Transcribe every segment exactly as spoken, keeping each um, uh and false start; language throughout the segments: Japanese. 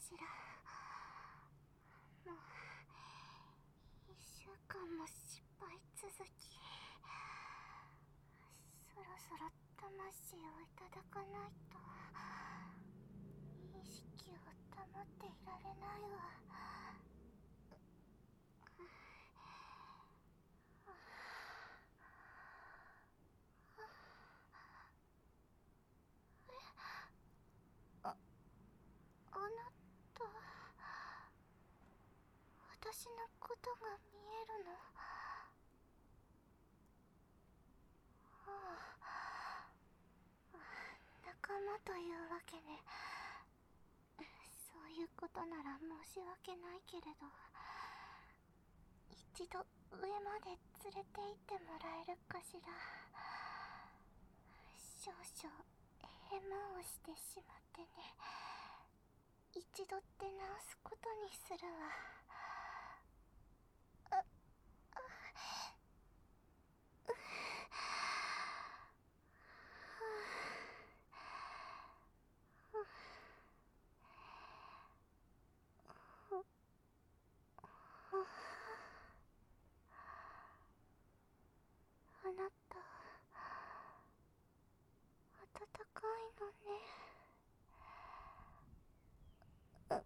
しら。もう一週間も失敗続き。そろそろ魂をいただかないと意識を保っていられないわ。あ、あなた、私のことが見えるの？ああ、仲間というわけね。そういうことなら申し訳ないけれど、一度上まで連れて行ってもらえるかしら。少々ヘマをしてしまってね。一度出直すことにするわ。あ、あ、う、あなた、暖かいのね。う、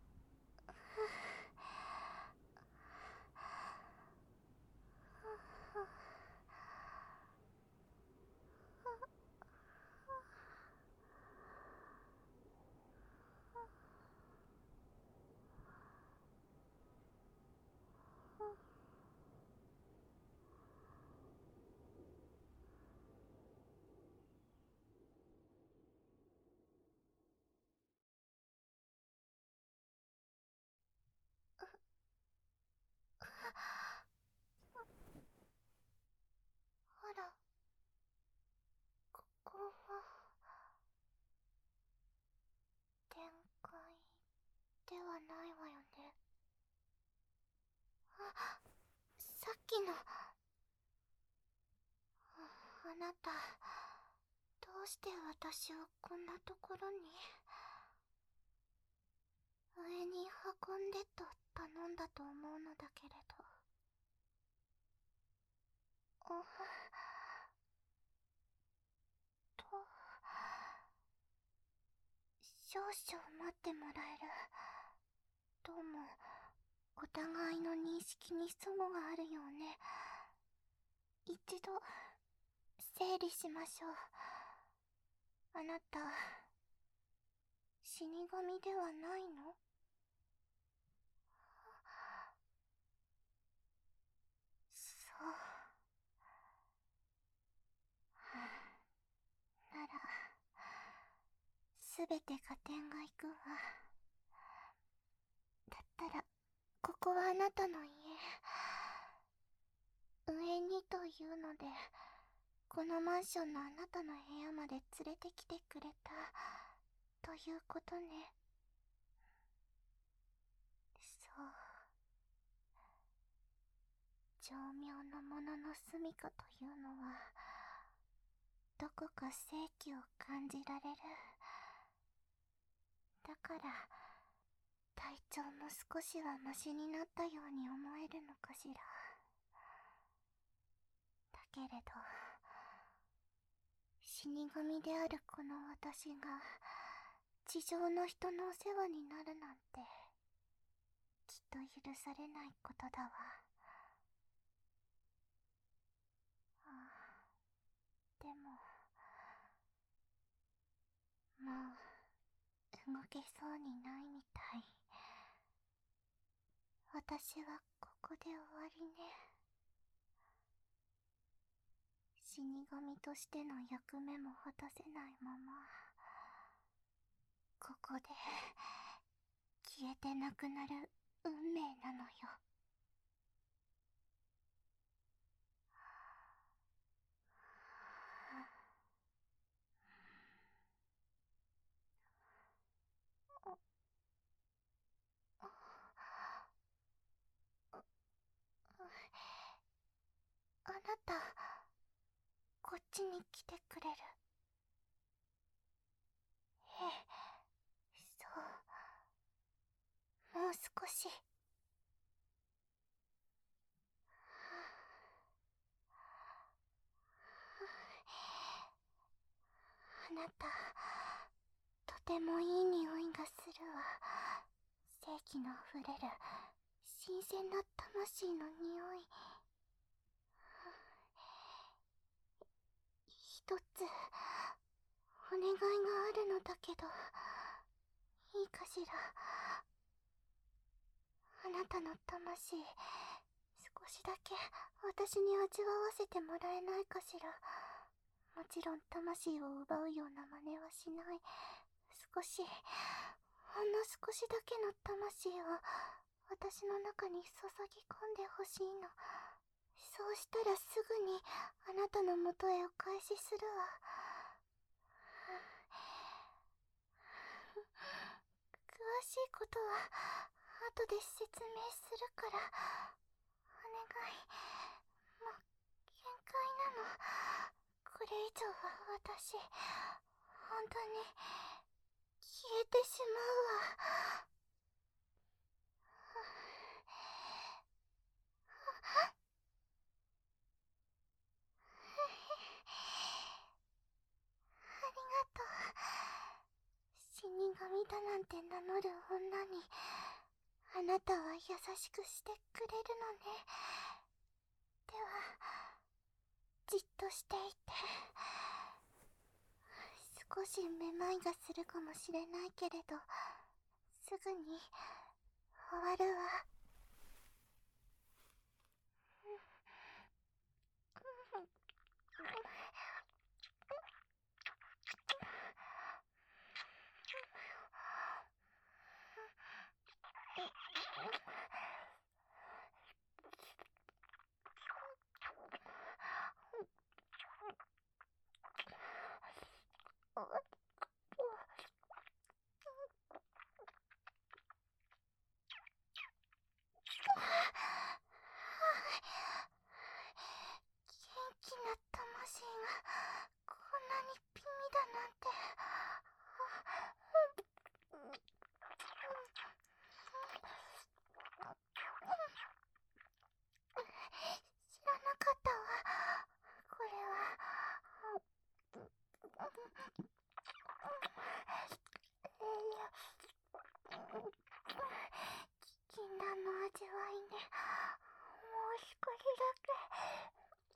あら、ここは展開ではないわよね。あ、さっきの、あなた、どうして私をこんなところに？上に運んでと頼んだと思うのだけれど。あ、と、少々待ってもらえる？どうも、お互いの認識に齟齬があるようね。一度、整理しましょう。あなた、死神ではないの？そう。なら、すべて合点がいくわ。だったら、ここはあなたの家。上にというので、このマンションのあなたの部屋まで連れてきてくれた、ということね。そう。情妙のものの住みかというのは、どこか生気を感じられる。だから、体調も少しはマシになったように思えるのかしら。だけれど、死神であるこの私が、地上の人のお世話になるなんて、きっと許されないことだわ。ああ、でも、もう、動けそうにないみたい。私はここで終わりね。死神としての役目も果たせないまま、ここで消えてなくなる運命なのよ。あなた、こっちに来てくれる？ええ、そう。 う少し。あなた、とてもいい匂いがするわ。正気のあふれる新鮮な魂の匂い。一つお願いがあるのだけど、いいかしら。あなたの魂、少しだけ私に味わわせてもらえないかしら。もちろん魂を奪うような真似はしない。少し、ほんの少しだけの魂を私の中に注ぎ込んでほしいの。そうしたらすぐにあなたのもとへお返しするわ。詳しいことは後で説明するから、お願い。もう限界なの。これ以上は私、本当に消えてしまうわ。ありがとう。死神だなんて名乗る女に、あなたは優しくしてくれるのね。では、じっとしていて。少しめまいがするかもしれないけれど、すぐに終わるわ。元気な魂がこんなに美味だなんて。知らなかったわ。これは禁断の味わいね。もう少しだけ。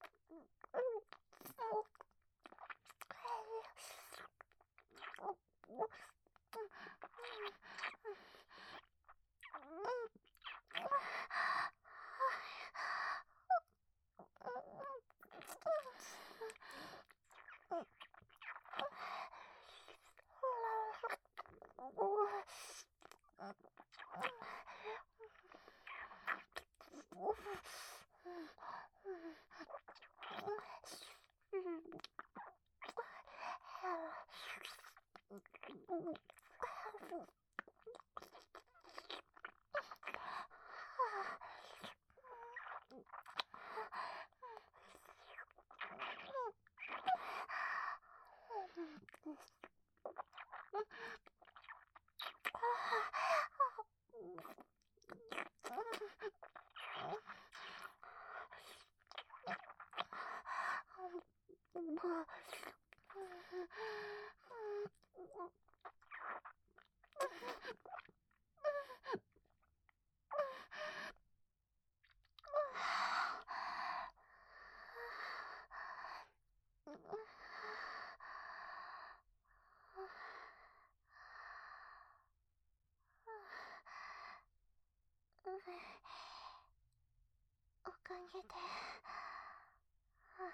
おかげで、か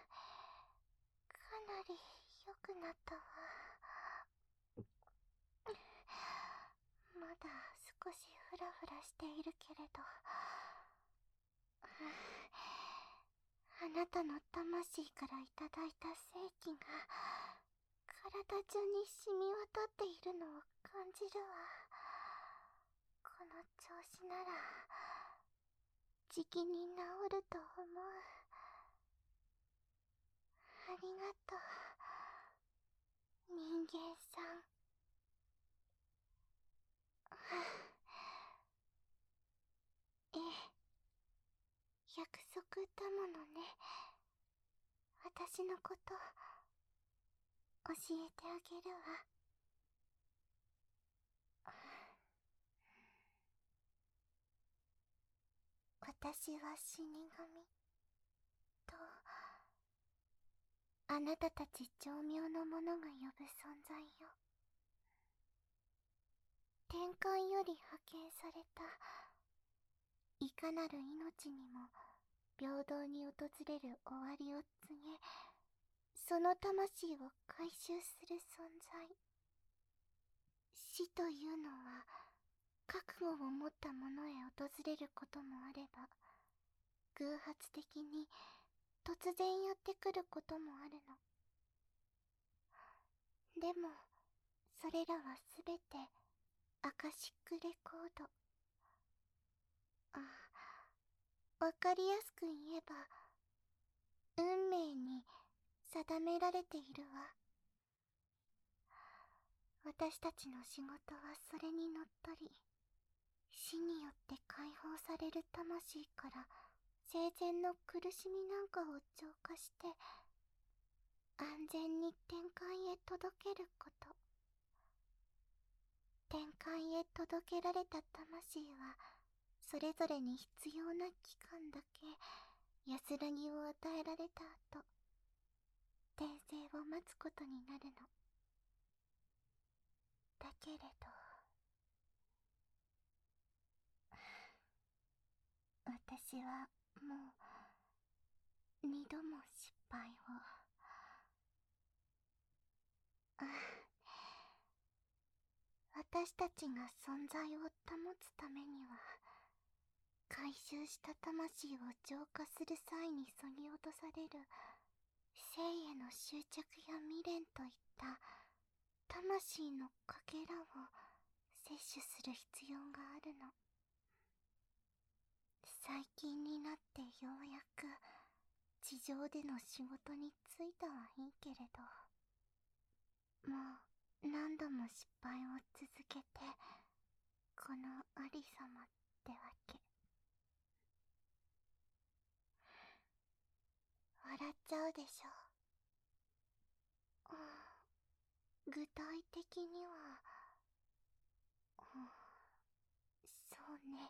なり良くなったわ。まだ少しフラフラしているけれど、あなたの魂からいただいた精気が体中に染み渡っているのを感じるわ。この調子ならじきに治ると思う。ありがとう、人間さん。 約束だものね。私のこと教えてあげるわ。私は死神と、あなたたち長命の者が呼ぶ存在よ。天界より派遣された、いかなる命にも平等に訪れる終わりを告げ、その魂を回収する存在。死というのは、覚悟を持った者へ訪れることもあれば、偶発的に突然やってくることもあるの。でも、それらはすべてアカシックレコード。あ、わかりやすく言えば、運命に定められているわ。私たちの仕事はそれにのっとり、死によって解放される魂から生前の苦しみなんかを浄化して、安全に天界へ届けること。天界へ届けられた魂は、それぞれに必要な期間だけ安らぎを与えられた後、転生を待つことになるの。だけれど、私はもう二度も失敗を。私たちが存在を保つためには、回収した魂を浄化する際に削ぎ落とされる生への執着や未練といった魂のかけらを摂取する必要があるの。最近になってようやく地上での仕事に就いたはいいけれど、もう何度も失敗を続けてこのありさまってわけ。笑っちゃうでしょ。うん、具体的には、うん、そうね。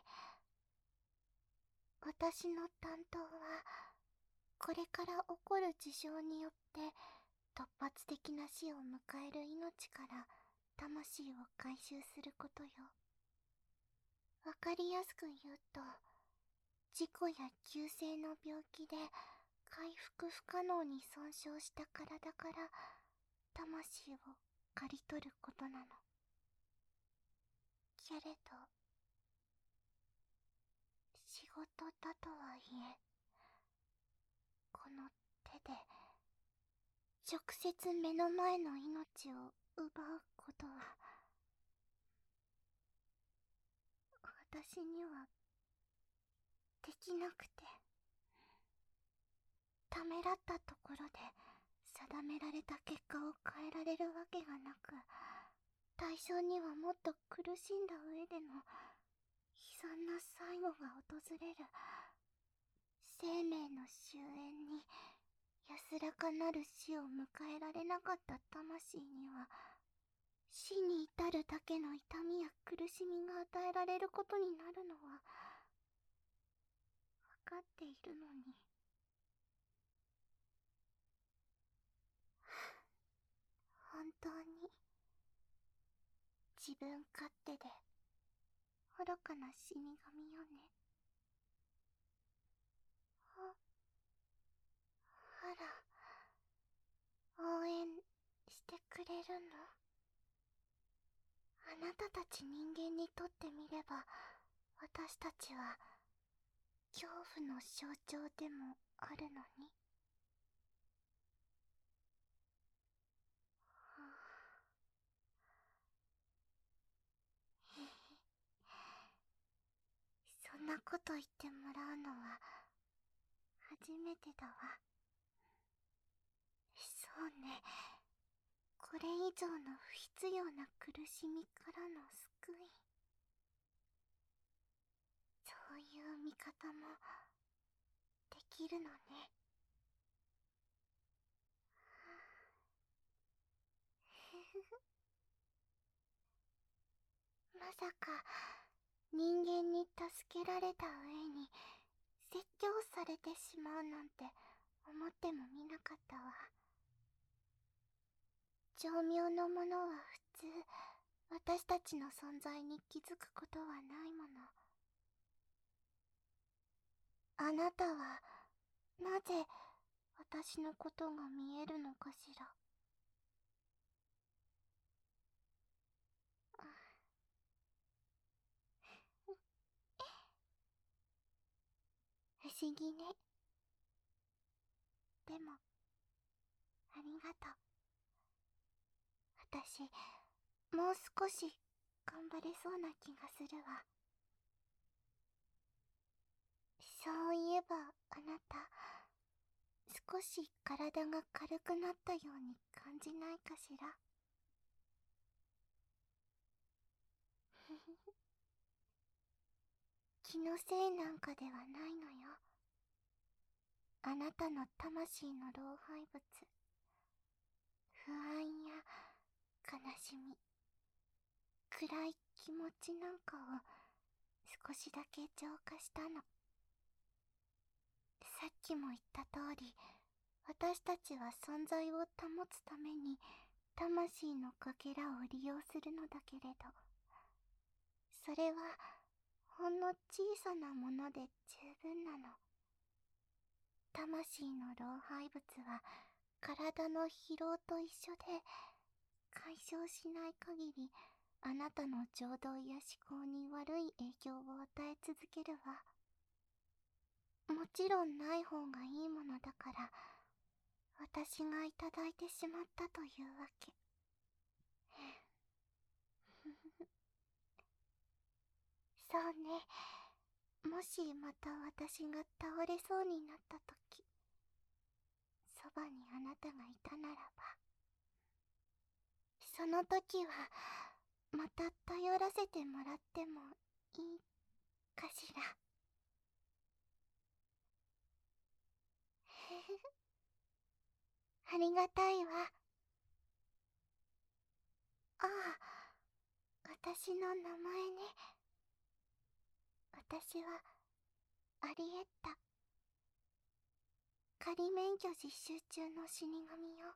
私の担当は、これから起こる事象によって突発的な死を迎える命から魂を回収することよ。わかりやすく言うと、事故や急性の病気で回復不可能に損傷した体から魂を刈り取ることなの。けれど、仕事だとはいえ、この手で直接目の前の命を奪うことは、私にはできなくて。ためらったところで定められた結果を変えられるわけがなく、対象にはもっと苦しんだ上での悲惨な最後が訪れる。生命の終焉に安らかなる死を迎えられなかった魂には、死に至るだけの痛みや苦しみが与えられることになるのは分かっているのに。本当に自分勝手で愚かな死神よね。あ、あら、応援してくれるの？あなたたち人間にとってみれば、私たちは恐怖の象徴でもあるのに。はあ、へへ、そんなこと言ってもらうのは初めてだわ。そうね。これ以上の不必要な苦しみからの救い。そういう見方もきるのね。まさか人間に助けられた上に説教されてしまうなんて思ってもみなかったわ。情妙の者は普通私たちの存在に気づくことはないもの。あなたはなぜ私のことが見えるのかしら。不思議ね。でもありがとう。私もう少し頑張れそうな気がするわ。そういえばあなた、少し体が軽くなったように感じないかしら。気のせいなんかではないのよ。あなたの魂の老廃物、不安や悲しみ、暗い気持ちなんかを少しだけ浄化したの。さっきも言った通り、私たちは存在を保つために魂のかけらを利用するのだけれど、それはほんの小さなもので十分なの。魂の老廃物は体の疲労と一緒で、解消しない限りあなたの情動や思考に悪い影響を与え続けるわ。もちろんない方がいいものだから私がいただいてしまったというわけ。そうね。もしまた私が倒れそうになった時、そばにあなたがいたならば、その時はまた頼らせてもらってもいいかしら。ありがたいわ。ああ、私の名前ね。私はアリエッタ。仮免許実習中の死神よ。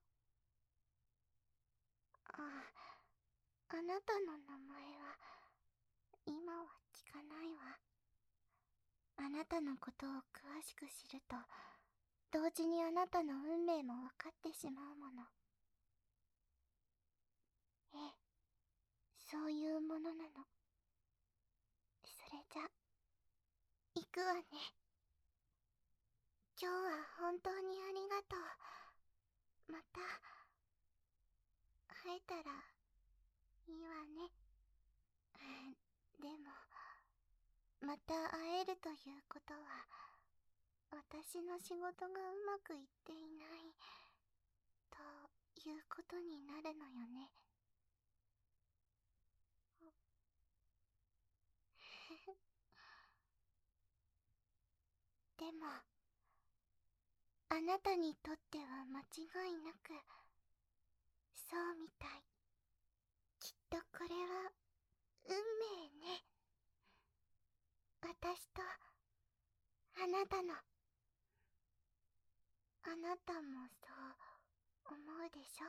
ああ、あなたの名前は今は聞かないわ。あなたのことを詳しく知ると、同時にあなたの運命も分かってしまうもの。ええ、そういうものなの。それじゃ、行くわね。今日は本当にありがとう。また、会えたらいいわね。でも、また会えるということは、私の仕事がうまくいっていない、ということになるのよね。でも、あなたにとっては間違いなく、そうみたい。きっとこれは、運命ね。私と、あなたの。あなたもそう思うでしょ？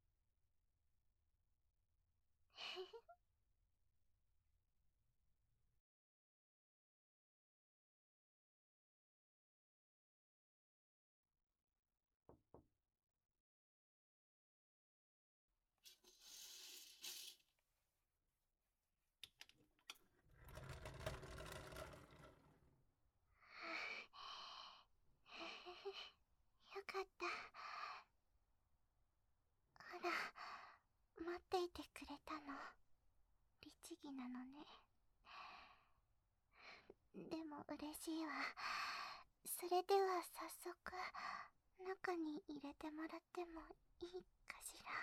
よかった。あら、待っていてくれたの。律儀なのね。でも嬉しいわ。それでは早速、中に入れてもらってもいいかしら。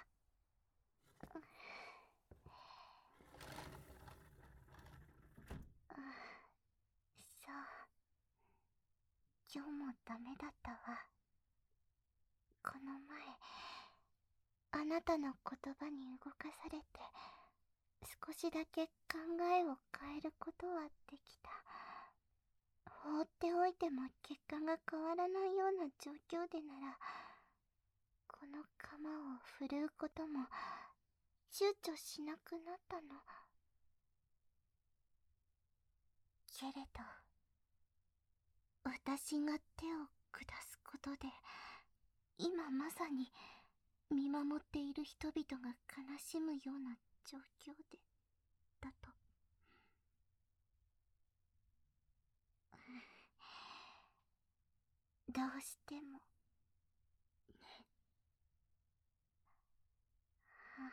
あ、そう。 今日もダメだったわ。この前、あなたの言葉に動かされて、少しだけ考えを変えることはできた。放っておいても結果が変わらないような状況でなら、この鎌を振るうことも躊躇しなくなったの。けれど、私が手を下すことで、今まさに見守っている人々が悲しむような状況で、だと。どうしても、ね。は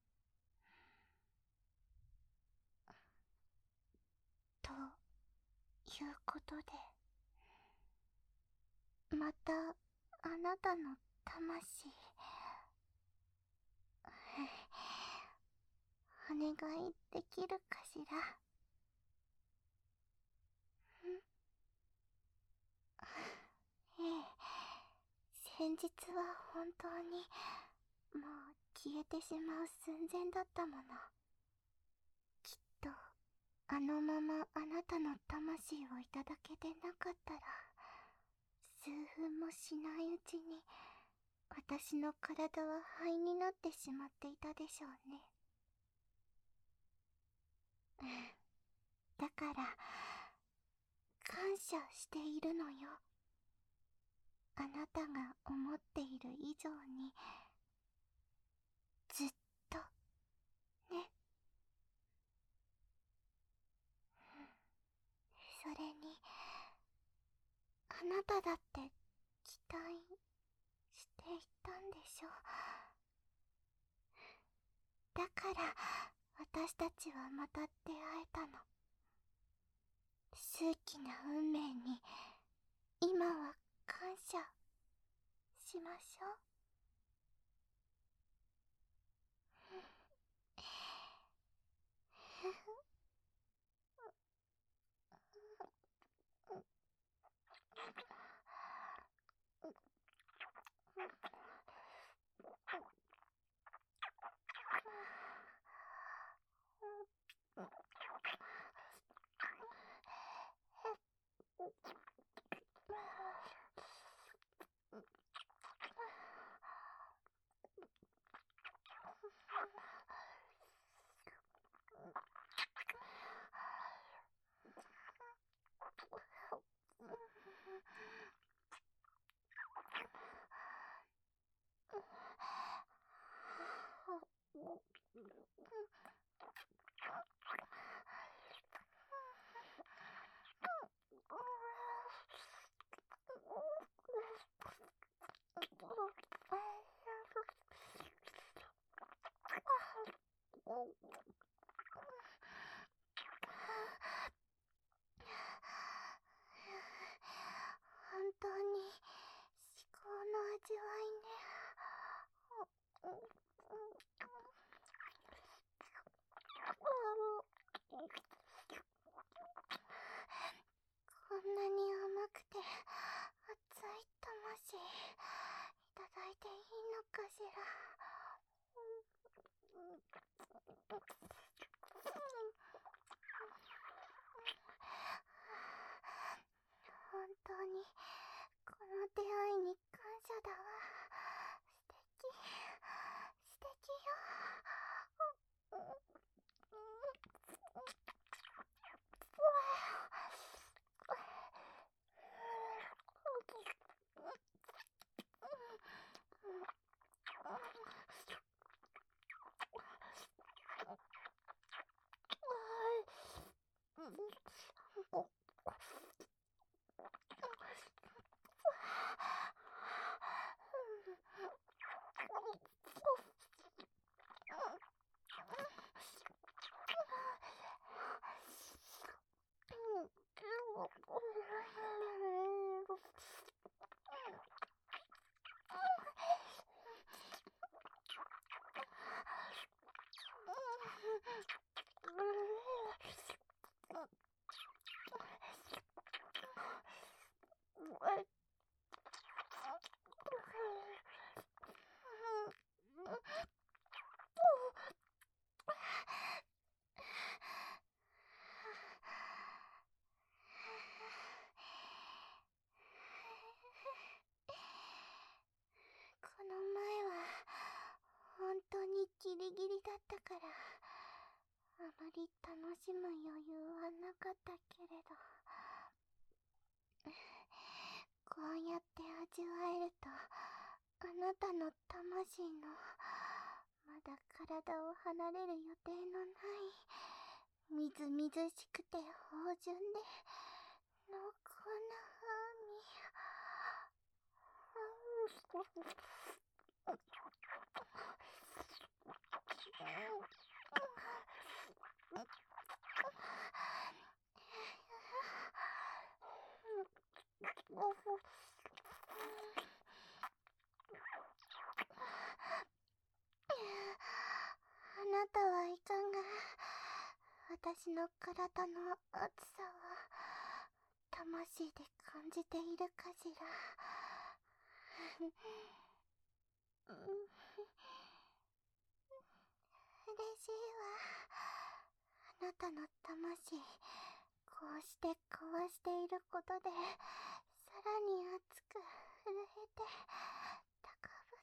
あ、ということで、またあなたの魂、お願いできるかしら。んええ、先日は本当にもう消えてしまう寸前だったもの。きっとあのままあなたの魂をいただけてなかったら、数分もしないうちに私の体は灰になってしまっていたでしょうね。うん、だから感謝しているのよ。あなたが思っている以上にずっとね。それにあなただって期待していたんでしょ。だから私たちはまた出会えたの。数奇な運命に今は感謝しましょう。本当に至高の味わいね。こんなに甘くて熱い魂いただいていいのかしら。本当にこの出会いに感謝だわ。素敵素敵よ。 やって味わえると、あなたの魂のまだ体を離れる予定のないみずみずしくて芳醇で濃厚な風味。あなたはいかが、私の体の熱さを魂で感じているかしら。嬉しいわ。あなたの魂、こうして壊していることで、さらに熱く震えて、高ぶって、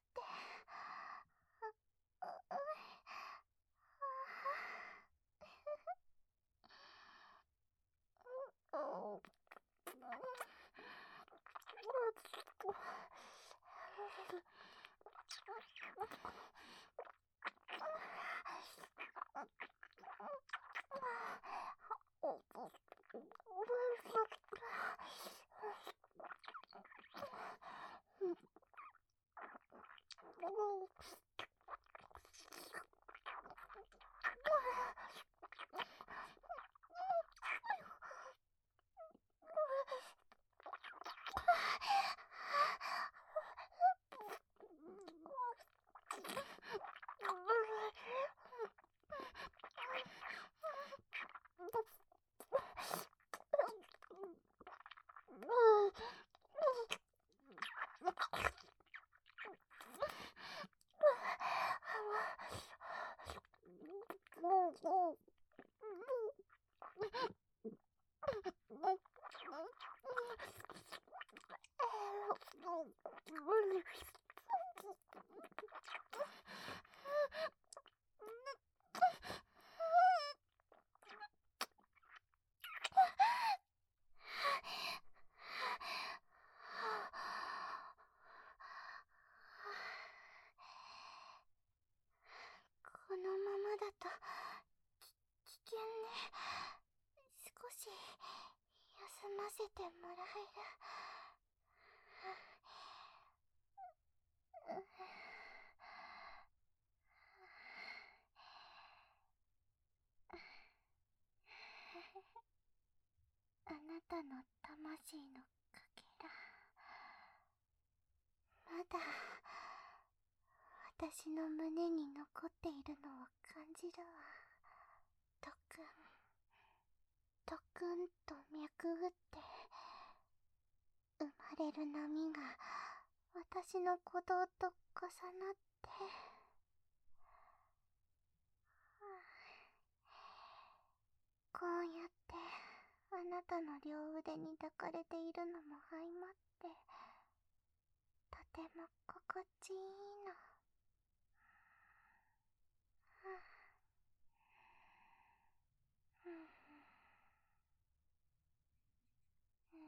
このままだとき危険ね。少し休ませてもらえる？あなたの魂のかけら、まだ私の胸に残っているのを感じるわ。とくん、とくんと脈打って生まれる波が私の鼓動と重なって、こうやってあなたの両腕に抱かれているのも相まってとても心地いいの。うんうん。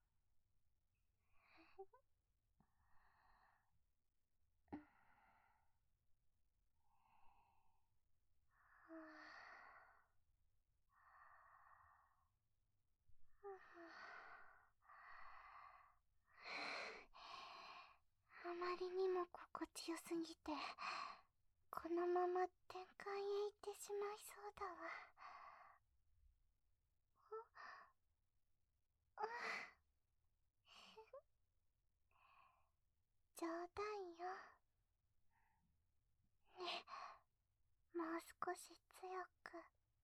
あまりにも心地よすぎて、このまま天界へ行ってしまいそうだわ。冗談よ。ね、もう少し強く。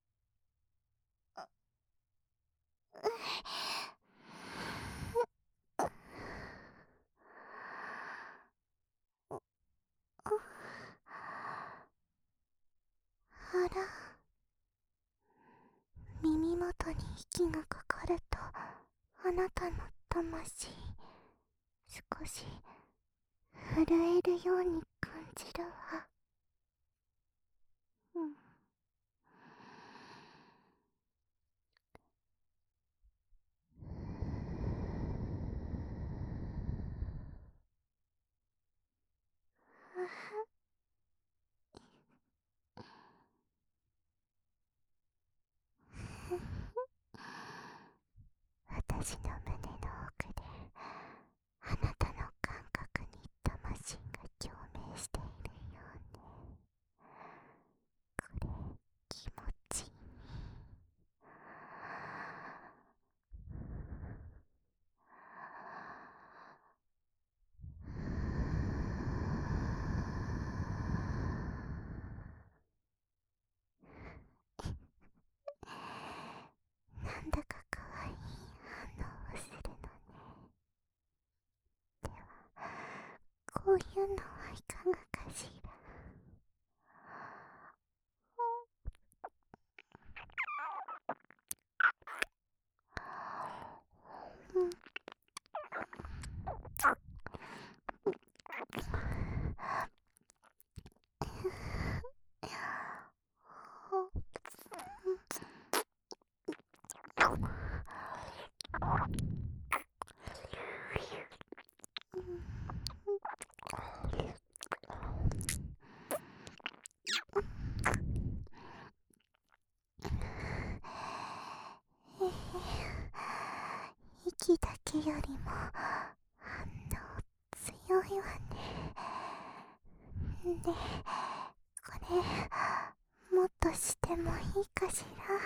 あら、耳元に息がかかるとあなたの魂少し震えるように感じるわ。うん。 いうのはいかがかしら。うん。息だけよりも反応強いわね。で、これもっとしてもいいかしら。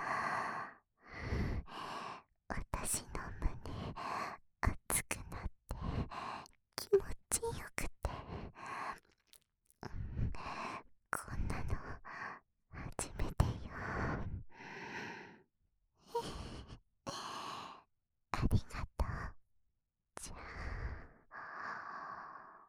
私の胸熱くなって気持ちよくて、こんなの初めてよ。ありがとう。じゃあ。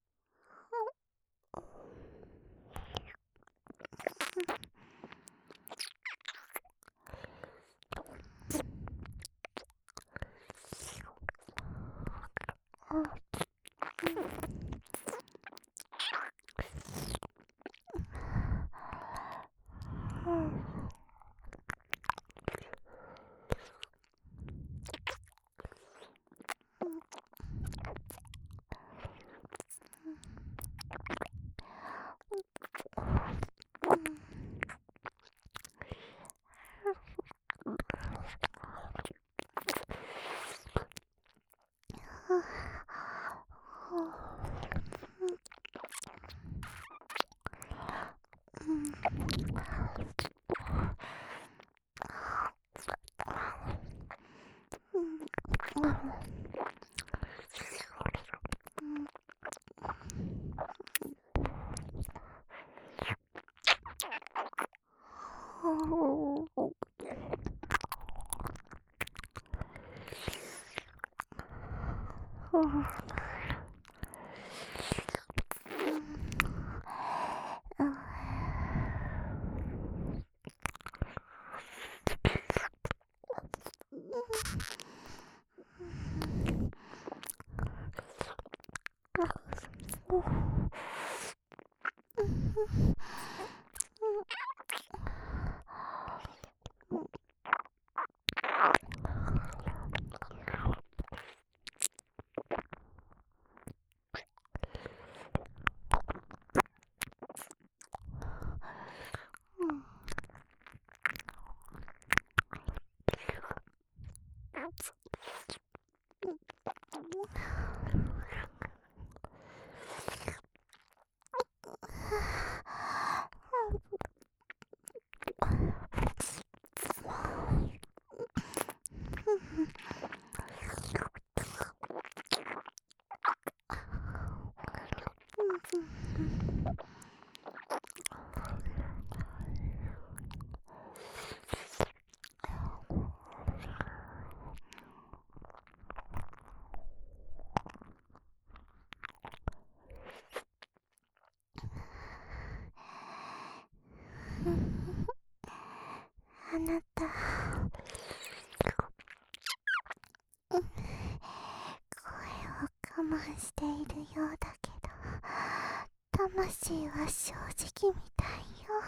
あなた、声を我慢しているようだけど、魂は正直みたいよ。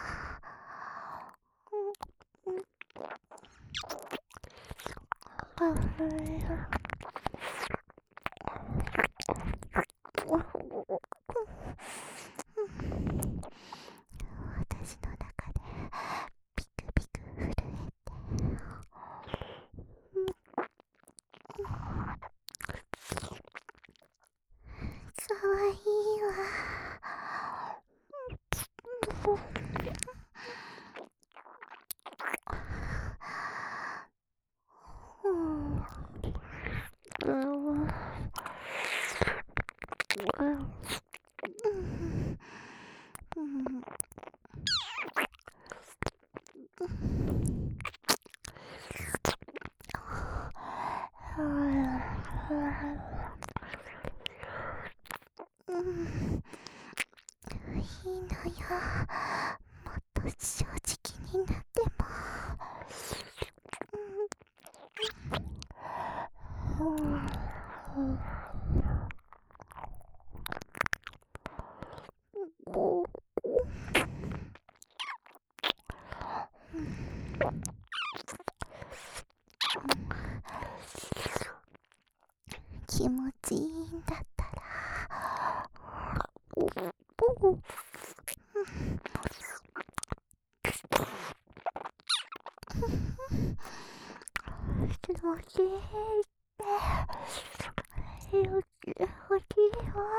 私の中でピクピク震えて、かわいいわ。ううんいいのよ。もっと正直になっても。気持ちいいんだったら。気持ちいいって言ってほしいわ。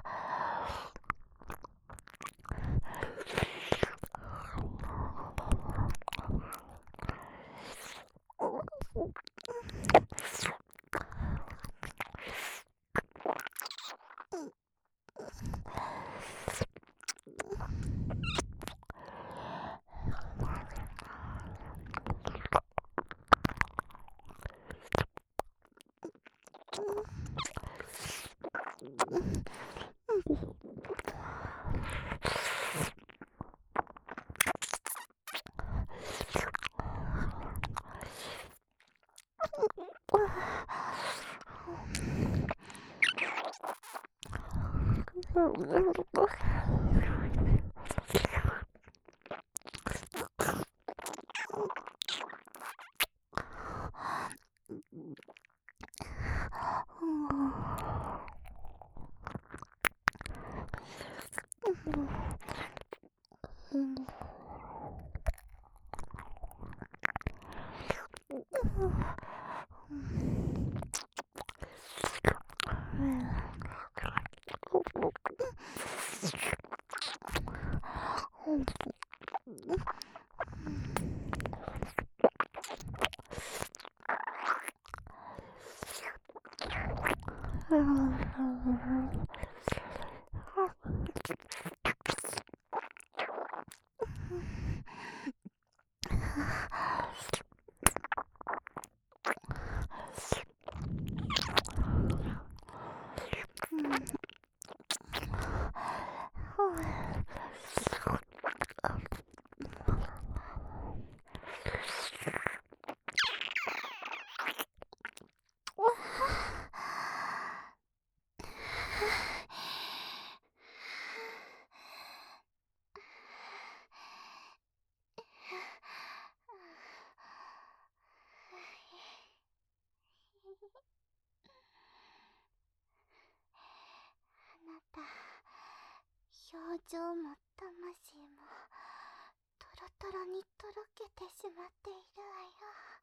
あなた、表情も魂もトロトロにとろけてしまっているわよ。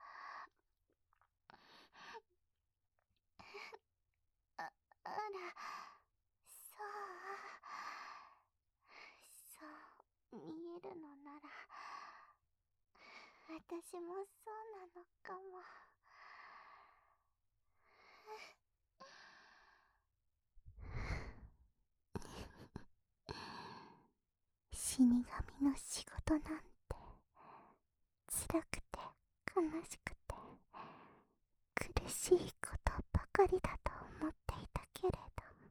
あ、あら、そうそう見えるのなら私もそうなのかも。死神の仕事なんて辛くて悲しくて苦しいことばかりだと思っていたけれど、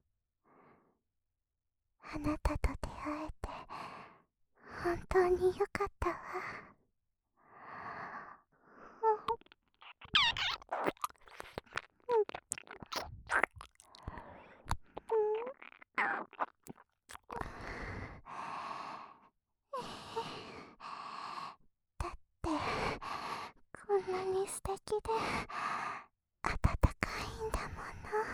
あなたと出会えて本当によかったわ。だってこんなに素敵で温かいんだもの。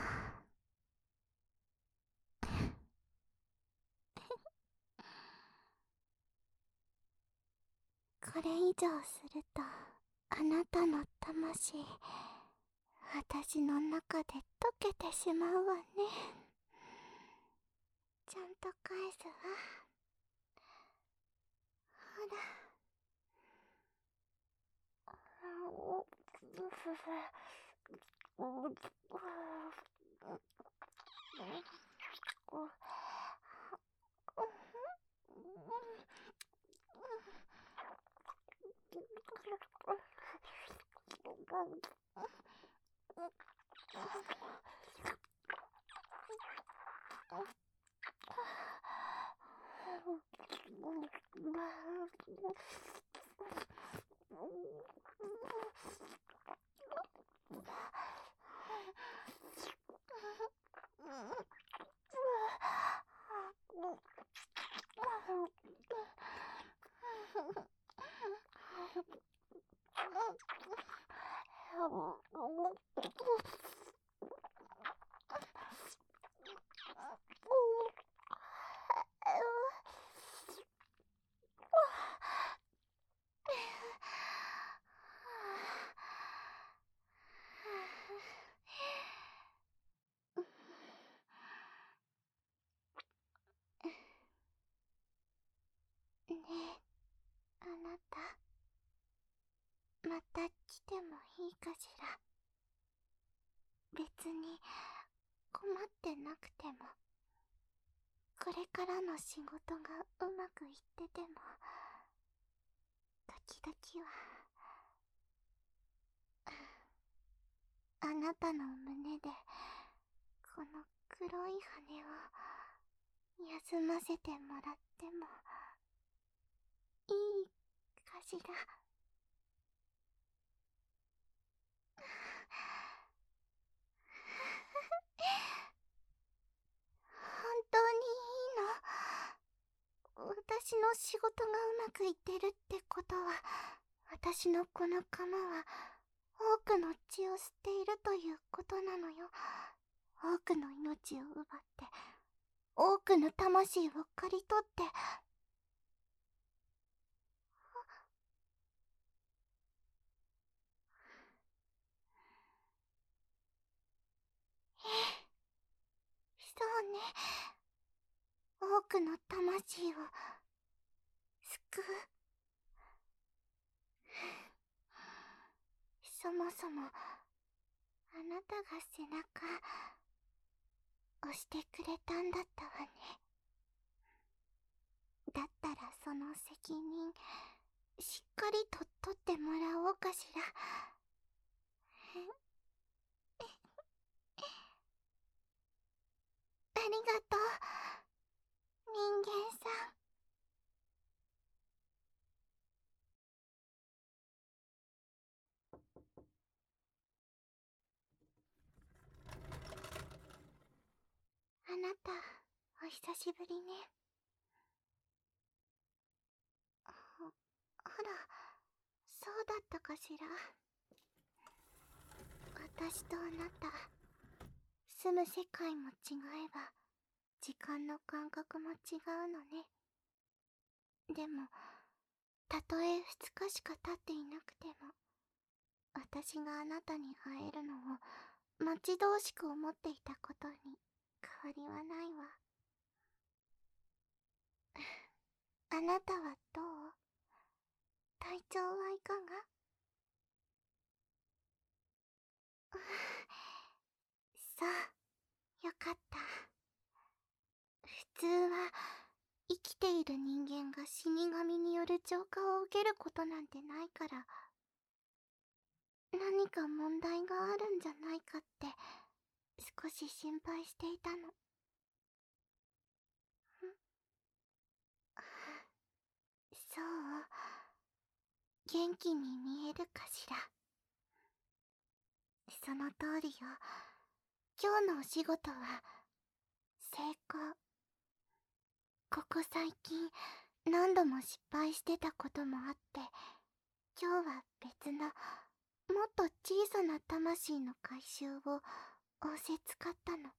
これ以上するとあなたの魂私の中で溶けてしまうわね。ちゃんと返すわ。ほら。 ねえ、あなた、また来てもいいかしら。別に困ってなくても、これからの仕事がうまくいってても、時々はあなたの胸でこの黒い羽を休ませてもらってもいいかしら。本当にいいの？私の仕事がうまくいってるってことは、私のこの鎌は多くの血を吸っているということなのよ。多くの命を奪って多くの魂を刈り取って。ええ、そうね。多くの魂を救う。そもそもあなたが背中押してくれたんだったわね。だったらその責任しっかりと取ってもらおうかしら。ありがとう、人間さん。あなた、お久しぶりね。あ、あら、そうだったかしら。私とあなた、住む世界も違えば、時間の感覚も違うのね。でも、たとえふつかしか経っていなくても、私があなたに会えるのを待ち遠しく思っていたことに変わりはないわ。あなたはどう？体調はいかが？そう、よかった。普通は生きている人間が死神による浄化を受けることなんてないから、何か問題があるんじゃないかって少し心配していたの。そう、元気に見えるかしら。その通りよ。今日のお仕事は成功。ここ最近何度も失敗してたこともあって、今日は別のもっと小さな魂の回収を仰せ使ったの。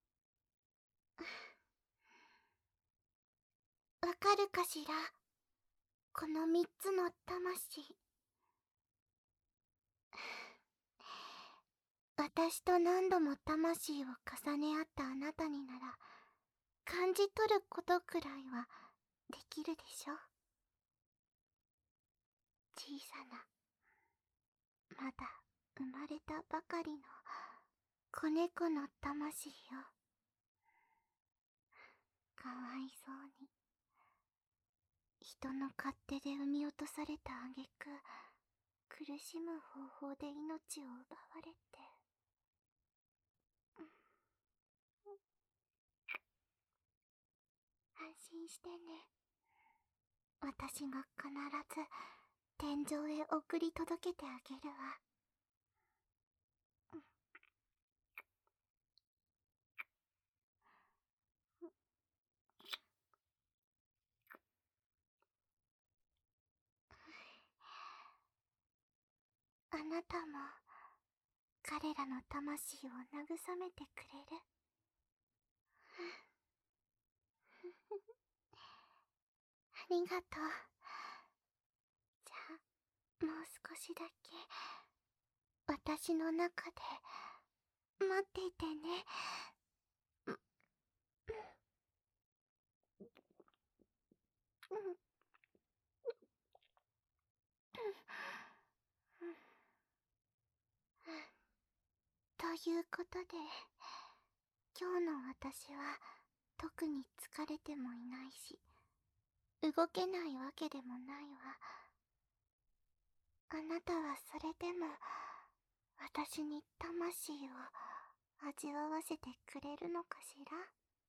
わかるかしら？この三つの魂。私と何度も魂を重ね合ったあなたになら感じ取ることくらいはできるでしょ。小さな、まだ生まれたばかりの子猫の魂よ。かわいそうに人の勝手で産み落とされた挙句、苦しむ方法で命を奪われて。安心してね。 私が必ず天井へ送り届けてあげるわ。あなたも彼らの魂を慰めてくれる？ありがとう。じゃあ、もう少しだけ私の中で待っていてね。ということで、今日の私は特に疲れてもいないし、動けないわけでもないわ。あなたはそれでも私に魂を味わわせてくれるのかしら？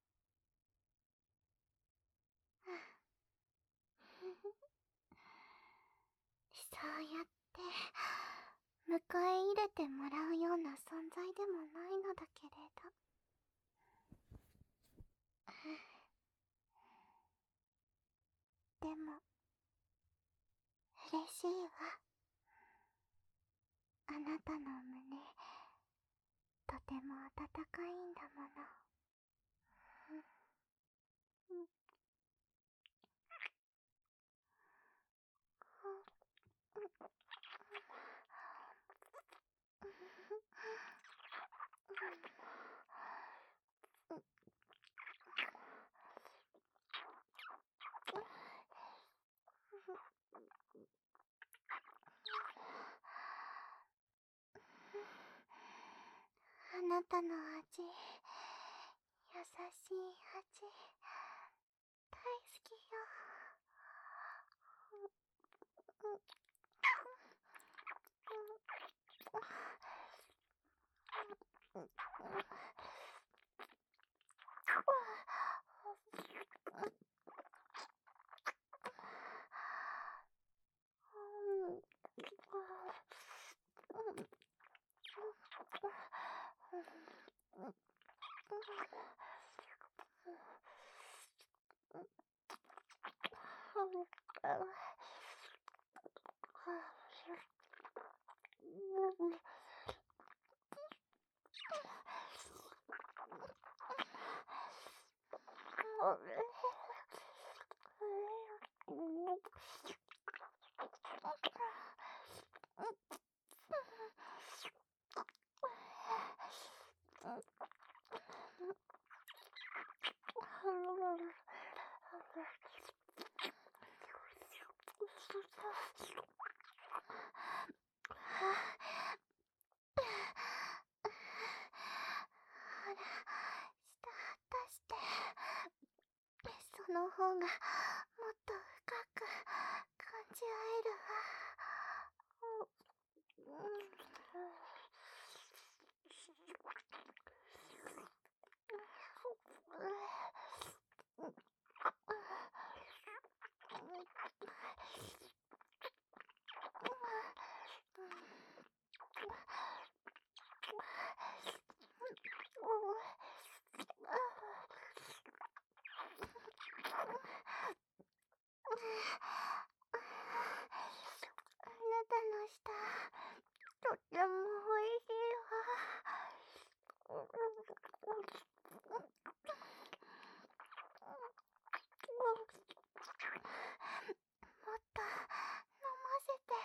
そうやって迎え入れてもらうような存在でもないのだけれど。でも嬉しいわ。あなたの胸とても温かいんだもの。あなたの味、優しい味、大好きよ。ほら、下出して。その方がもっと深く感じ合えるわ。あなたの舌、とってもおいしいわ。もっと飲ませて。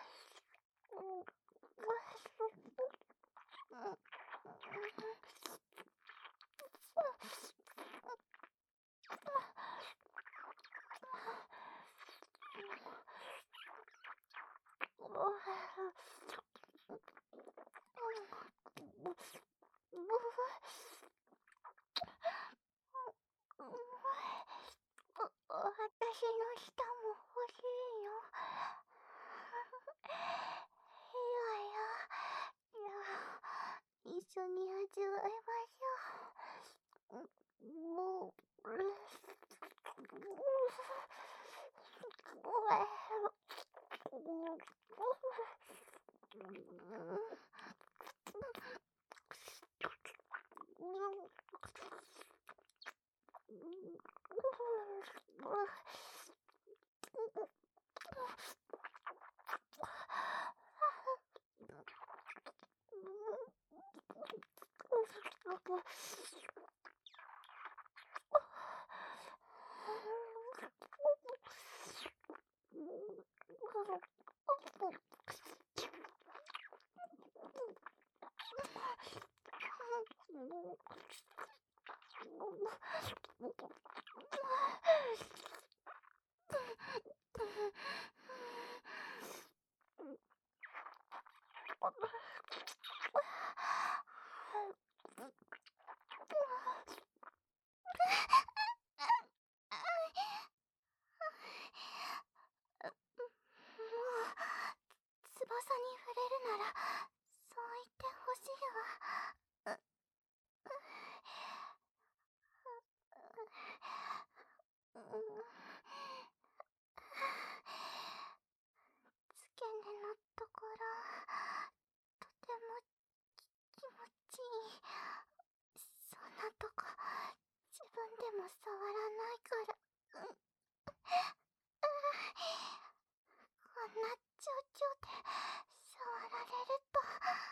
私の舌も欲しいよ。いいわよ。じゃあ、一緒に味わいましょう。もう、 翼に触れるならそう言ってほしいわ。付け根のところ、とても気持ちいい。そんなとこ自分でも触らないから。こんな状況で触られると。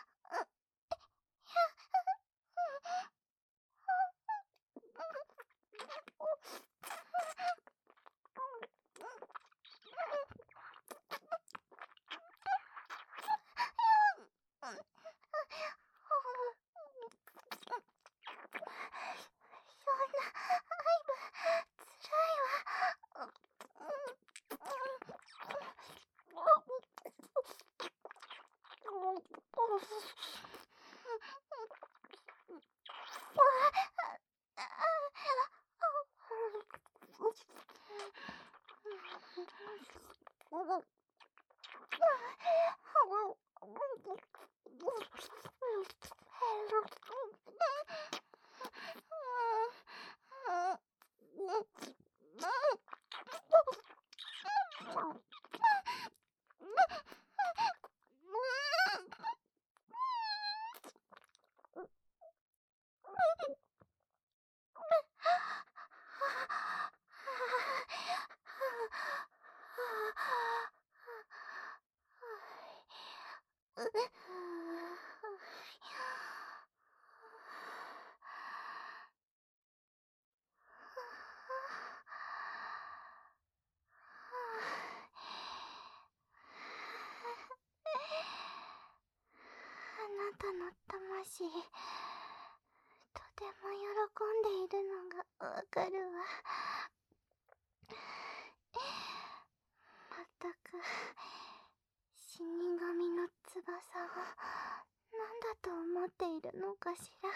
あなたの魂、とても喜んでいるのがわかるわ。まったく、死神の翼を何だと思っているのかしら。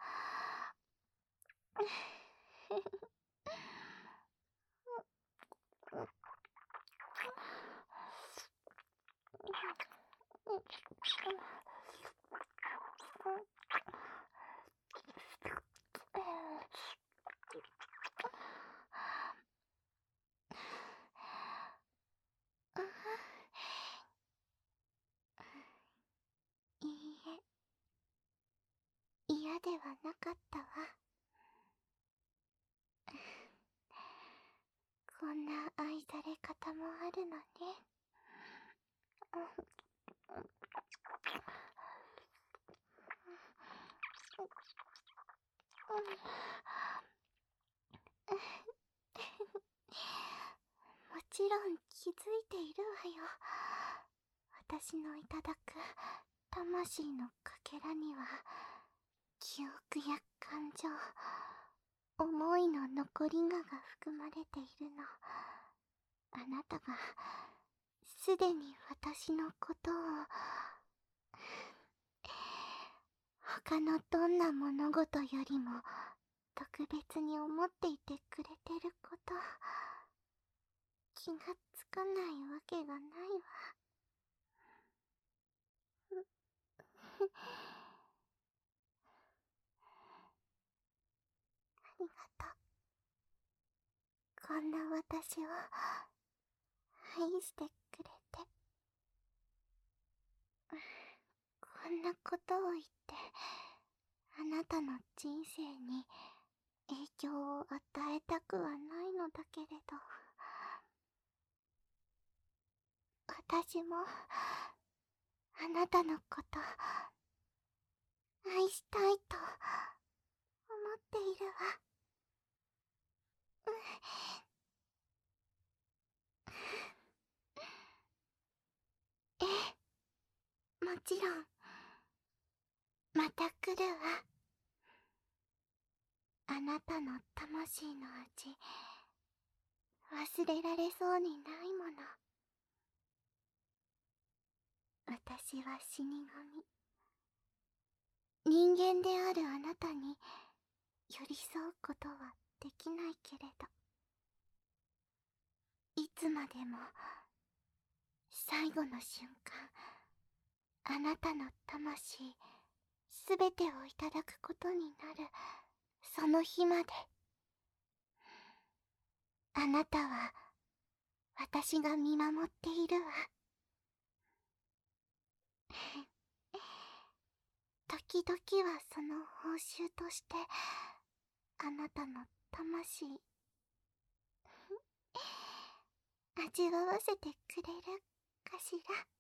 いいえ、嫌ではなかったわ。こんな愛され方もあるのね。もちろん気づいているわよ。私のいただく魂のかけらには記憶や感情、思いの残りがが含まれているの。あなたがすでに私のことを他のどんな物事よりも特別に思っていてくれてること、気がつかないわけがないわ。ありがとう。こんな私を愛してくれて。こんなことを言って、あなたの人生に影響を与えたくはないのだけれど、私もあなたのこと愛したいと思っているわ。ええ、もちろん。また来るわ。あなたの魂の味、忘れられそうにないもの。私は死神。人間であるあなたに寄り添うことはできないけれど、いつまでも最後の瞬間、あなたの魂すべてをいただくことになるその日まで、あなたは私が見守っているわ。時々はその報酬としてあなたの魂味わわせてくれるかしら。